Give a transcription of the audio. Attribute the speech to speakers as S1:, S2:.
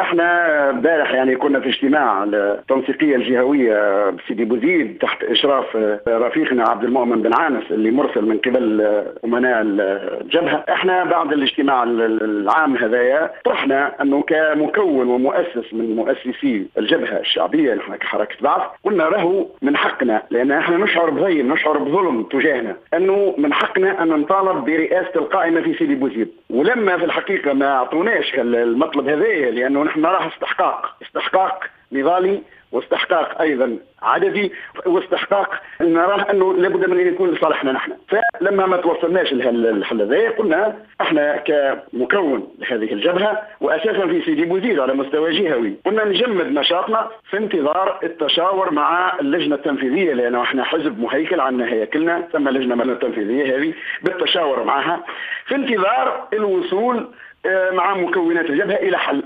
S1: احنا امبارح يعني كنا في اجتماع التنسيقيه الجهويه بسيدي بوزيد تحت اشراف رفيقنا عبد المؤمن بن عانس اللي مرسل من قبل امناء الجبهه. احنا بعد الاجتماع العام هذايا طرحنا انه كمكون ومؤسس من مؤسسي الجبهه الشعبيه نحن كحركه بعث، قلنا له من حقنا، لان احنا نشعر بضيم، نشعر بظلم تجاهنا، انه من حقنا ان نطالب برئاسه القائمه في سيدي بوزيد. ولما في الحقيقه ما اعطوناش المطلب هذايا، لانه نحن نراه استحقاق نضالي واستحقاق ايضا عددي واستحقاق نراه انه لابد من ان يكون لصالحنا نحن. فلما ما توصلناش للحل هذا قلنا احنا كمكون لهذه الجبهه واساسا في سيدي بوزيد على مستوى جهوي قلنا نجمد نشاطنا في انتظار التشاور مع اللجنه التنفيذيه، لانه احنا حزب مهيكل عندنا هيكلنا ثم اللجنه التنفيذيه هذه بالتشاور معها في انتظار الوصول مع مكونات الجبهه الى حل.